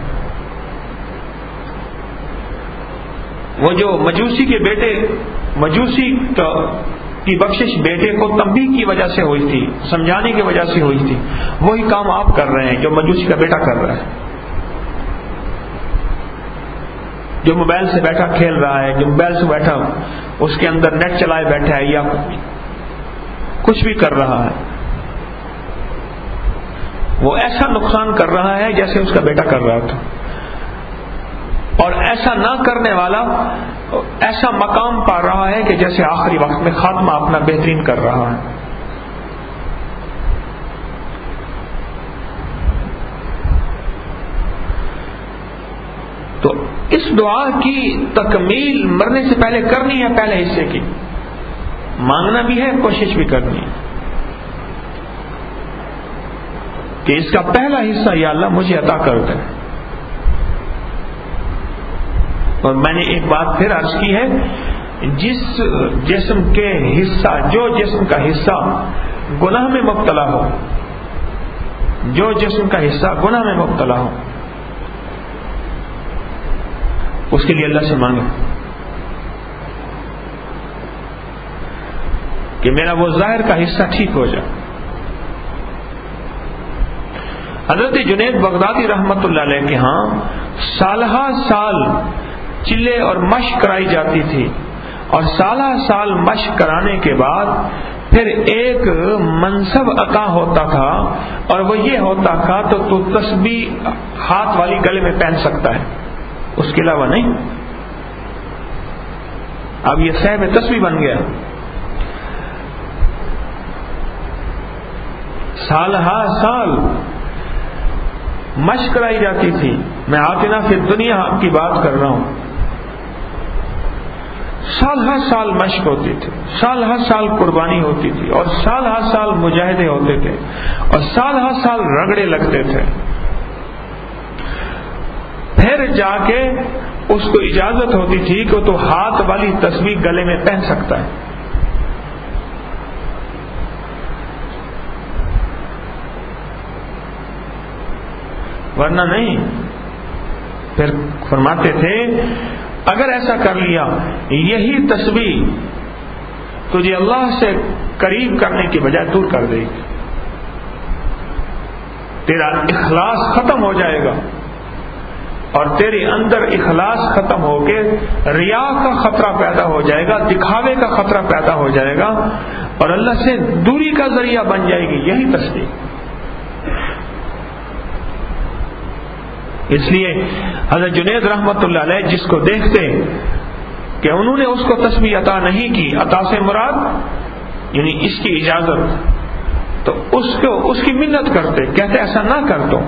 وہ جو مجوسی کے بیٹے، مجوسی کا کی بخشش بیٹے کو تنبیہ کی وجہ سے ہوئی تھی، سمجھانے کی وجہ سے ہوئی تھی، وہی کام آپ کر رہے ہیں جو مجوسی کا بیٹا کر رہا ہے، جو موبائل سے بیٹھا کھیل رہا ہے، جو موبائل سے بیٹھا اس کے اندر نیٹ چلائے بیٹھا ہے یا کچھ بھی کر رہا ہے، وہ ایسا نقصان کر رہا ہے جیسے اس کا بیٹا کر رہا تھا، اور ایسا نہ کرنے والا ایسا مقام پا رہا ہے کہ جیسے آخری وقت میں خاتمہ اپنا بہترین کر رہا ہے۔ تو اس دعا کی تکمیل مرنے سے پہلے کرنی ہے، پہلے حصے کی مانگنا بھی ہے، کوشش بھی کرنی ہے کہ اس کا پہلا حصہ یا اللہ مجھے عطا کر دے۔ اور میں نے ایک بات پھر عرض کی ہے، جس جسم کے حصہ، جو جسم کا حصہ گناہ میں مبتلا ہو، جو جسم کا حصہ گناہ میں مبتلا ہو، اس کے لیے اللہ سے مانگے کہ میرا وہ ظاہر کا حصہ ٹھیک ہو جائے۔ حضرت جنید بغدادی رحمت اللہ علیہ کے ہاں سالہ سال چلے اور مشق کرائی جاتی تھی، اور سالہ سال مشق کرانے کے بعد پھر ایک منصب عطا ہوتا تھا، اور وہ یہ ہوتا تھا تو تسبیح ہاتھ والی گلے میں پہن سکتا ہے، اس کے علاوہ نہیں۔ اب یہ صاحب تسبیح بن گیا۔ سالہ سال مشق کرائی جاتی تھی، میں آتنا فی الدنیا کی بات کر رہا ہوں، سال ہر سال مشق ہوتی تھی، سال ہر سال قربانی ہوتی تھی، اور سال ہر سال مجاہدے ہوتے تھے، اور سال ہر سال رگڑے لگتے تھے، پھر جا کے اس کو اجازت ہوتی تھی کہ تو ہاتھ والی تسبیح گلے میں پہن سکتا ہے۔ ورنہ نہیں۔ پھر فرماتے تھے اگر ایسا کر لیا، یہی تسبیح تجھے اللہ سے قریب کرنے کی بجائے دور کر دے گی، تیرا اخلاص ختم ہو جائے گا، اور تیرے اندر اخلاص ختم ہو کے ریا کا خطرہ پیدا ہو جائے گا، دکھاوے کا خطرہ پیدا ہو جائے گا، اور اللہ سے دوری کا ذریعہ بن جائے گی یہی تسبیح۔ اس لیے حضرت جنید رحمت اللہ علیہ جس کو دیکھتے کہ انہوں نے اس کو تسبیح عطا نہیں کی، عطا سے مراد یعنی اس کی اجازت، تو اس کی منت کرتے، کہتے ایسا نہ کر دو۔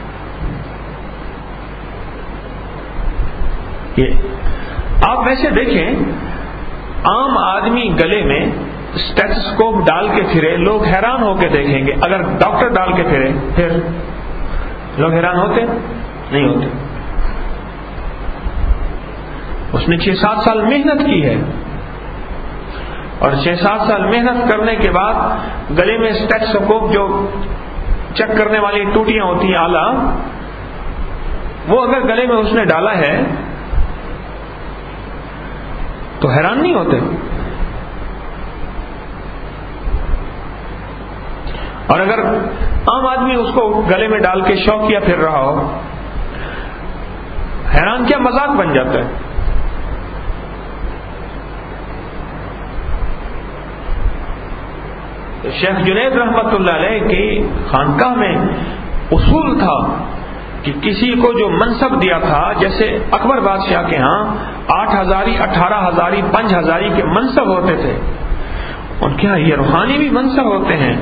یہ آپ ویسے دیکھیں، عام آدمی گلے میں اسٹیتھوسکوپ ڈال کے پھرے، لوگ حیران ہو کے دیکھیں گے۔ اگر ڈاکٹر ڈال کے پھرے پھر لوگ حیران ہوتے نہیں ہوتے۔ اس نے 6-7 سال محنت کی ہے، اور 6-7 سال محنت کرنے کے بعد گلے میں اسٹیتھوسکوپ جو چیک کرنے والی ٹوٹیاں ہوتی ہیں آلہ، وہ اگر گلے میں اس نے ڈالا ہے تو حیران نہیں ہوتے۔ اور اگر عام آدمی اس کو گلے میں ڈال کے شوقیہ پھر رہا ہو، حیران کیا مذاق بن جاتا ہے۔ شیخ جنید رحمت اللہ علیہ کی خانقاہ میں اصول تھا کہ کسی کو جو منصب دیا تھا، جیسے اکبر بادشاہ کے ہاں 8 ہزاری 18 ہزاری 5 ہزاری کے منصب ہوتے تھے، ان کے ہاں یہ روحانی بھی منصب ہوتے ہیں،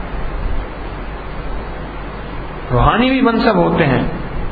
روحانی بھی منصب ہوتے ہیں۔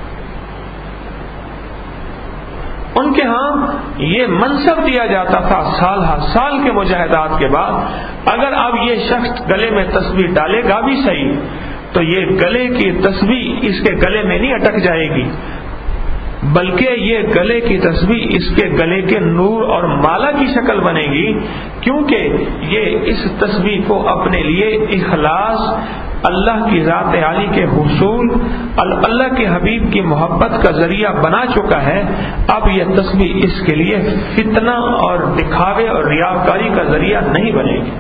ان کے ہاں یہ منصب دیا جاتا تھا سال ہر سال کے مجاہدات کے بعد، اگر اب یہ شخص گلے میں تسبیح ڈالے گا بھی صحیح، تو یہ گلے کی تسبیح اس کے گلے میں نہیں اٹک جائے گی، بلکہ یہ گلے کی تسبیح اس کے گلے کے نور اور مالا کی شکل بنے گی، کیونکہ یہ اس تسبیح کو اپنے لیے اخلاص اللہ کی ذات عالی کے حصول، اللہ کے حبیب کی محبت کا ذریعہ بنا چکا ہے، اب یہ تسبیح اس کے لیے فتنہ اور دکھاوے اور ریاکاری کا ذریعہ نہیں بنے گی۔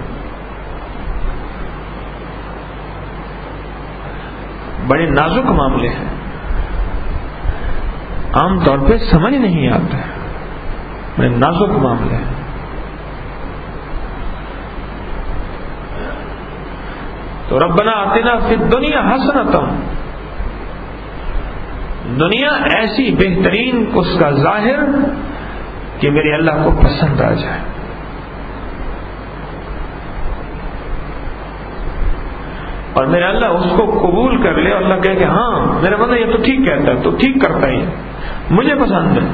بڑے نازک معاملے ہیں، عام طور پہ سمجھ نہیں آتا ہے، بڑے نازک معاملے ہیں۔ تو ربنا آتنا فی الدنیا حسنۃ، دنیا ایسی بہترین اس کا ظاہر کہ میرے اللہ کو پسند آ جائے، اور میرے اللہ اس کو قبول کر لے، اور اللہ کہے کہ ہاں میرے بندہ یہ تو ٹھیک کہتا ہے، تو ٹھیک کرتا ہی ہے، مجھے پسند ہے۔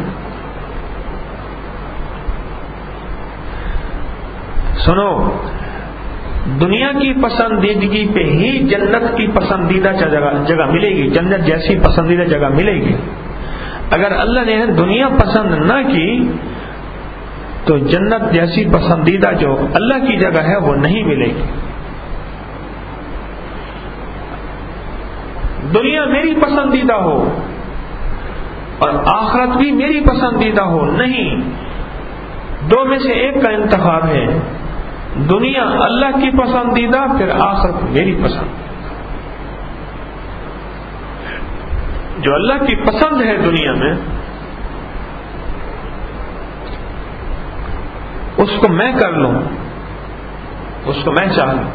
سنو، دنیا کی پسندیدگی پہ ہی جنت کی پسندیدہ جگہ ملے گی، جنت جیسی پسندیدہ جگہ ملے گی۔ اگر اللہ نے دنیا پسند نہ کی تو جنت جیسی پسندیدہ جو اللہ کی جگہ ہے وہ نہیں ملے گی۔ دنیا میری پسندیدہ ہو اور آخرت بھی میری پسندیدہ ہو، نہیں، دو میں سے ایک کا انتخاب ہے، دنیا اللہ کی پسندیدہ، پھر آخرت میری پسند۔ جو اللہ کی پسند ہے دنیا میں اس کو میں کر لوں، اس کو میں چاہ لوں۔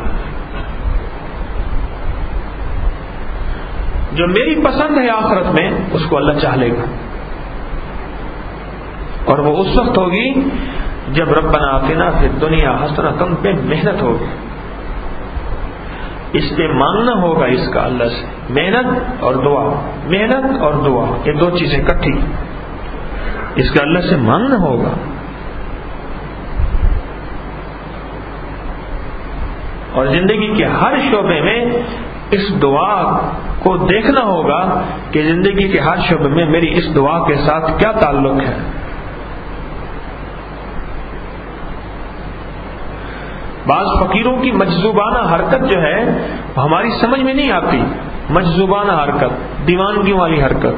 جو میری پسند ہے آخرت میں اس کو اللہ چاہ لے گا، اور وہ اس وقت ہوگی جب ربنا آتنا فی الدنیا حسنۃ پہ محنت ہوگی، اس پہ مانگنا ہوگا اس کا اللہ سے، محنت اور دعا، محنت اور دعا، یہ دو چیزیں اکٹھی، اس کا اللہ سے مانگنا ہوگا۔ اور زندگی کے ہر شعبے میں اس دعا کو دیکھنا ہوگا کہ زندگی کے ہر شعبے میں میری اس دعا کے ساتھ کیا تعلق ہے۔ بعض فقیروں کی مجذوبانہ حرکت جو ہے ہماری سمجھ میں نہیں آتی، مجذوبانہ حرکت، دیوانگیوں والی حرکت۔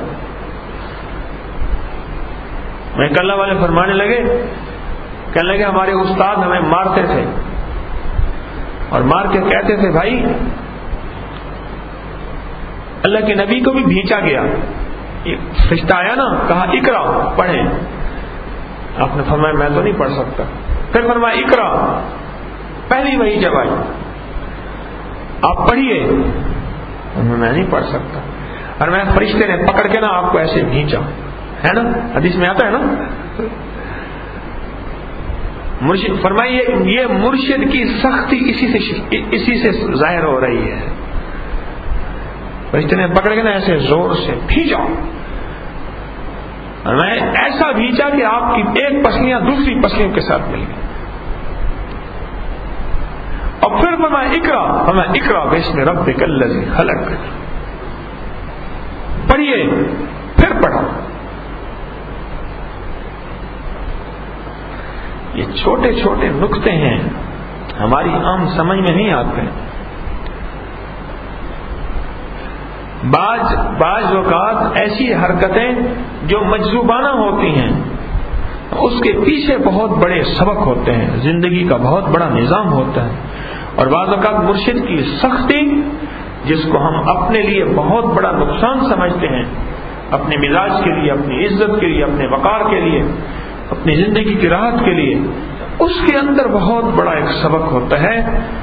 میں کلہ والے فرمانے لگے، کہنے لگے ہمارے استاد ہمیں مارتے تھے، اور مار کے کہتے تھے بھائی اللہ کے نبی کو بھی بھیجا گیا، فرشتہ آیا نا، کہا اقرا پڑھیں، آپ نے فرمایا میں تو نہیں پڑھ سکتا، پھر فرمایا اقرا، پہلی وہی جب آئی آپ پڑھیے، میں نہیں پڑھ سکتا، اور میں فرشتے نے پکڑ کے نا آپ کو ایسے بھیجا، ہے نا، حدیث میں آتا ہے نا۔ مرشد فرمائیے یہ مرشد کی سختی اسی سے ظاہر ہو رہی ہے، فرشتے نے پکڑ کے نا ایسے زور سے بھیجا، اور میں ایسا بھیجا کہ آپ کی ایک پسلیاں دوسری پسلیوں کے ساتھ مل گئی، اور پھر فرمایا اقرا باسم ربک الذی خلق، پڑھیے، پھر پڑھا۔ یہ چھوٹے چھوٹے نقطے ہیں، ہماری عام سمجھ میں نہیں آتے۔ بعض اوقات ایسی حرکتیں جو مجذوبانہ ہوتی ہیں اس کے پیچھے بہت بڑے سبق ہوتے ہیں، زندگی کا بہت بڑا نظام ہوتا ہے، اور بعض اوقات مرشد کی سختی جس کو ہم اپنے لیے بہت بڑا نقصان سمجھتے ہیں، اپنے مزاج کے لیے، اپنی عزت کے لیے، اپنے وقار کے لیے، اپنی زندگی کی راحت کے لیے، اس کے اندر بہت بڑا ایک سبق ہوتا ہے،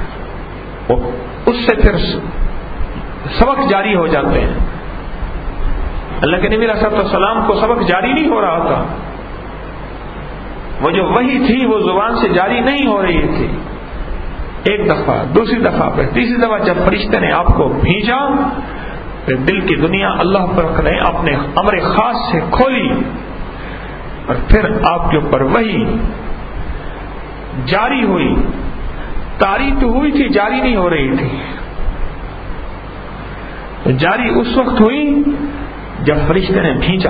اس سے پھر سبق جاری ہو جاتے ہیں۔ اللہ کے نبی علیہ السلام کو سبق جاری نہیں ہو رہا تھا، وہ جو وحی تھی وہ زبان سے جاری نہیں ہو رہی تھی، ایک دفعہ، دوسری دفعہ، پھر تیسری دفعہ جب فرشتے نے آپ کو بھیجا، پھر دل کی دنیا اللہ پر نے اپنے امر خاص سے کھولی، اور پھر آپ کے اوپر وحی جاری ہوئی، طاری تو ہوئی تھی، جاری نہیں ہو رہی تھی، تو جاری اس وقت ہوئی جب فرشتے نے بھیجا۔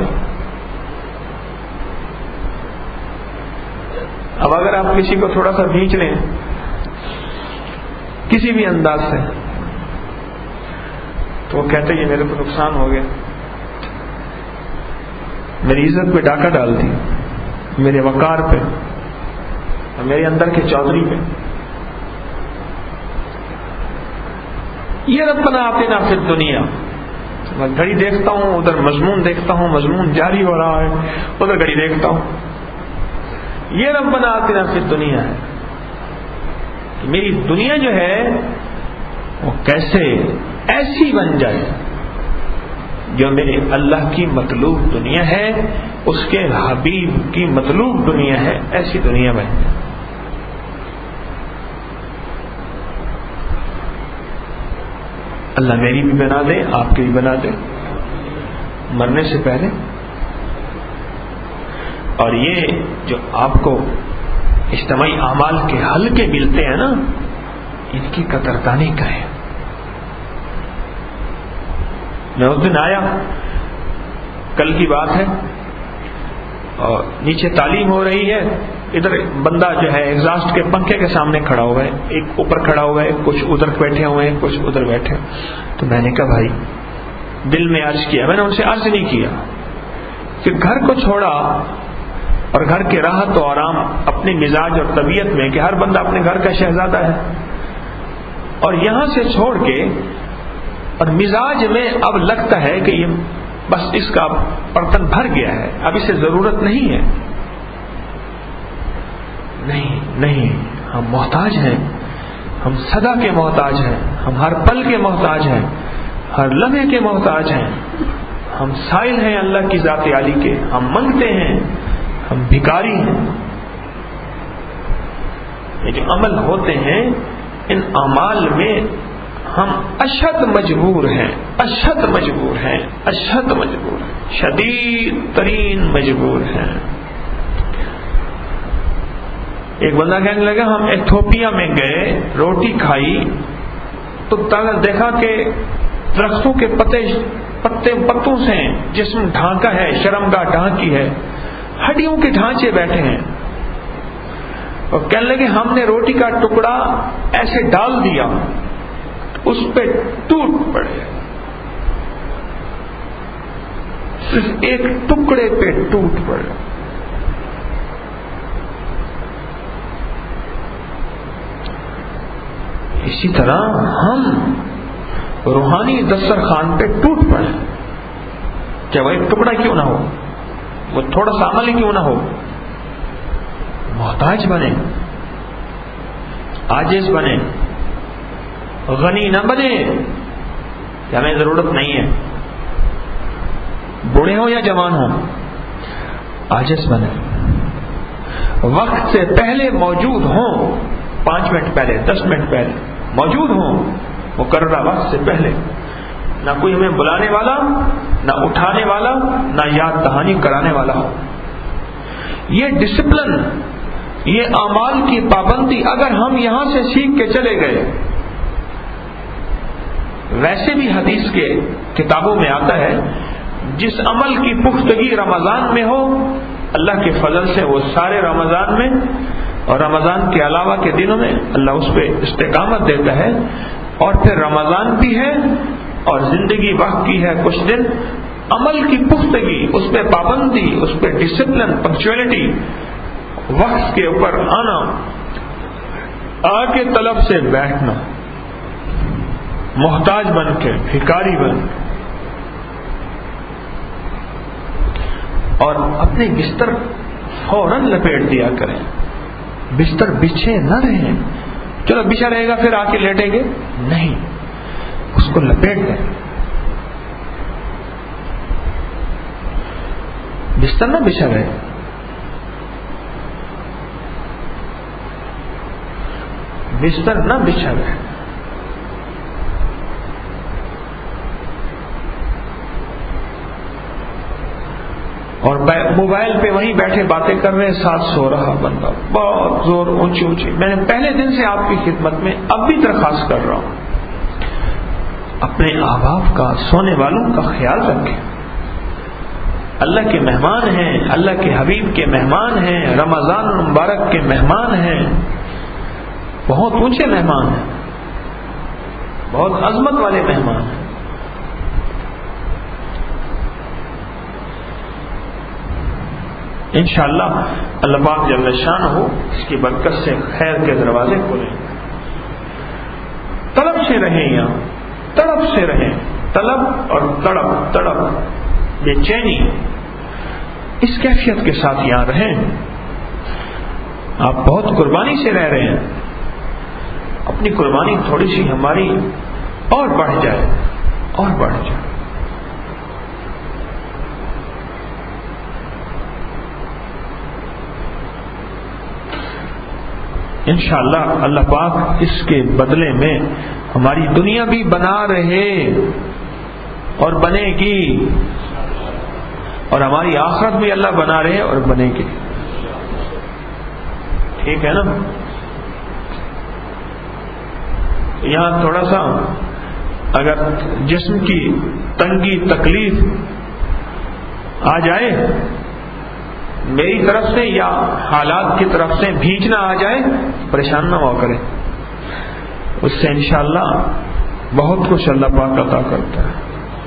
اب اگر آپ کسی کو تھوڑا سا بھیج لیں کسی بھی انداز سے، تو وہ کہتے یہ میرے کو نقصان ہو گیا، میری عزت پہ ڈاکہ ڈال دی، میرے وقار پہ اور میرے اندر کے چودھری پہ. یہ ربنا آتنا فی الدنیا، میں گھڑی دیکھتا ہوں ادھر مضمون دیکھتا ہوں، مضمون جاری ہو رہا ہے، ادھر گھڑی دیکھتا ہوں. یہ ربنا آتنا فی الدنیا ہے کہ میری دنیا جو ہے وہ کیسے ایسی بن جائے جو میرے اللہ کی مطلوب دنیا ہے، اس کے حبیب کی مطلوب دنیا ہے، ایسی دنیا بن جائے. اللہ میری بھی بنا دے، آپ کی بھی بنا دے مرنے سے پہلے. اور یہ جو آپ کو اجتماعی اعمال کے حلقے ملتے ہیں نا، ان کی قدردانی کریں. میں اس دن آیا، کل کی بات ہے، اور نیچے تعلیم ہو رہی ہے، ادھر بندہ جو ہے ایگزاسٹ کے پنکھے کے سامنے کھڑا ہوا ہے، ایک اوپر کھڑا ہوا ہے، کچھ ادھر بیٹھے ہوئے ہیں، کچھ ادھر بیٹھے. تو میں نے کہا بھائی، دل میں عرض کیا، میں نے ان سے عرض نہیں کیا کہ گھر کو چھوڑا اور گھر کے راحت و آرام اپنی مزاج اور طبیعت میں کہ ہر بندہ اپنے گھر کا شہزادہ ہے، اور یہاں سے چھوڑ کے اور مزاج میں اب لگتا ہے کہ یہ بس اس کا برتن بھر گیا ہے، اب اسے ضرورت نہیں ہے. نہیں، ہم محتاج ہیں، ہم سدا کے محتاج ہیں، ہم ہر پل کے محتاج ہیں، ہر لمحے کے محتاج ہیں. ہم سائل ہیں اللہ کی ذات عالی کے، ہم منگتے ہیں، ہم بھکاری ہیں. یہ جو عمل ہوتے ہیں، ان اعمال میں ہم اشد مجبور ہیں، شدید ترین مجبور ہیں. ایک بندہ کہنے لگا ہم ایتھوپیا میں گئے، روٹی کھائی تو دیکھا کہ درختوں کے پتوں سے جسم ڈھانکا ہے، شرمگاہ ڈھانکی ہے، ہڈیوں کے ڈھانچے بیٹھے ہیں. اور کہنے لگے ہم نے روٹی کا ٹکڑا ایسے ڈال دیا، اس پہ ٹوٹ پڑے، صرف ایک ٹکڑے پہ ٹوٹ پڑے. اسی طرح ہم روحانی دسترخوان پہ ٹوٹ پڑے، چاہے وہ ایک ٹکڑا کیوں نہ ہو، وہ تھوڑا سا عمل کیوں نہ ہو. محتاج بنے، عاجز بنے، غنی نہ بنے کہ ہمیں ضرورت نہیں ہے، بوڑھے ہوں یا جوان ہوں، عاجز بنے. وقت سے پہلے موجود ہوں، 5 منٹ پہلے، 10 منٹ پہلے موجود ہوں، مقررہ وقت سے پہلے. نہ کوئی ہمیں بلانے والا، نہ اٹھانے والا، نہ یاد دہانی کرانے والا ہو. یہ ڈسپلن، یہ اعمال کی پابندی اگر ہم یہاں سے سیکھ کے چلے گئے. ویسے بھی حدیث کے کتابوں میں آتا ہے جس عمل کی پختگی رمضان میں ہو، اللہ کے فضل سے وہ سارے رمضان میں اور رمضان کے علاوہ کے دنوں میں اللہ اس پہ استقامت دیتا ہے. اور پھر رمضان بھی ہے اور زندگی وقت کی ہے کچھ دن، عمل کی پختگی، اس پہ پابندی، اس پہ ڈسپلن، پنکچوئلٹی، وقت کے اوپر آنا، آگے طلب سے بیٹھنا، محتاج بن کے، بھکاری بن، اور اپنے بستر فوراً لپیٹ دیا کریں. بستر بچھے نہ رہیں، چلو بچھا رہے گا پھر آ کے لیٹیں گے، نہیں، اس کو لپیٹ دیں. بستر نہ بچھا رہے، بستر نہ بچھا رہے. اور موبائل پہ وہیں بیٹھے باتیں کر رہے، ساتھ سو رہا بندہ، بہت زور، اونچی اونچی. میں نے پہلے دن سے آپ کی خدمت میں اب بھی درخواست کر رہا ہوں، اپنے احباب کا، سونے والوں کا خیال رکھیں. اللہ کے مہمان ہیں، اللہ کے حبیب کے مہمان ہیں، رمضان مبارک کے مہمان ہیں، بہت اونچے مہمان ہیں، بہت عظمت والے مہمان ہیں. انشاءاللہ اللہ پاک جل شانہ اس کی برکت سے خیر کے دروازے کھولیں. طلب سے رہیں یہاں، طلب سے رہیں، طلب اور تڑپ بے چینی، اس کیفیت کے ساتھ یہاں رہیں. آپ بہت قربانی سے رہ رہے ہیں، اپنی قربانی تھوڑی سی ہماری اور بڑھ جائے اور بڑھ جائے. انشاءاللہ اللہ پاک اس کے بدلے میں ہماری دنیا بھی بنا رہے اور بنے گی، اور ہماری آخرت بھی اللہ بنا رہے اور بنے گی. ٹھیک ہے نا؟ یہاں تھوڑا سا اگر جسم کی تنگی تکلیف آ جائے میری طرف سے یا حالات کی طرف سے بھیجنا آ جائے، پریشان نہ ہوا کرے، اس سے انشاءاللہ بہت کچھ اللہ پاک عطا کرتا ہے.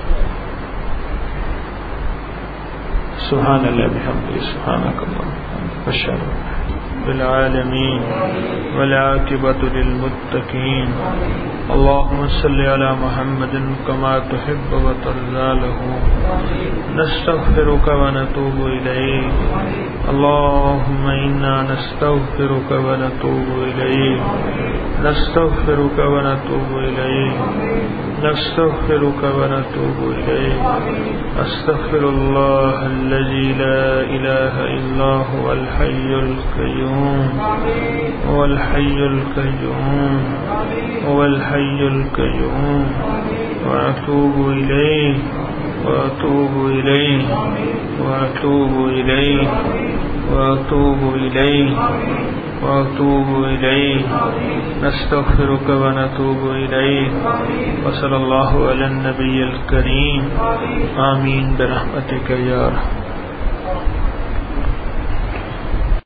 سبحان اللہ بحمدہ، سبحانک اللہم وبحمدک بالعالمین والعاقبۃ للمتقین. اللهم صل على محمد كما تحب وترضى له. نستغفرك ونتوب إليك. اللهم إنا نستغفرك ونتوب إليك. نستغفرك ونتوب إليك. نستغفرك ونتوب إليك. أستغفر الله الذي لا إله إلا هو الحي القيوم. هو الحي القيوم. هو الحي القيوم. وأتوب إليه وأتوب إليه وأتوب إليه وأتوب إليه وأتوب إليه. نستغفرك ونتوب إليك. وصلى الله على النبي الكريم. آمين برحمتك يا رحمن.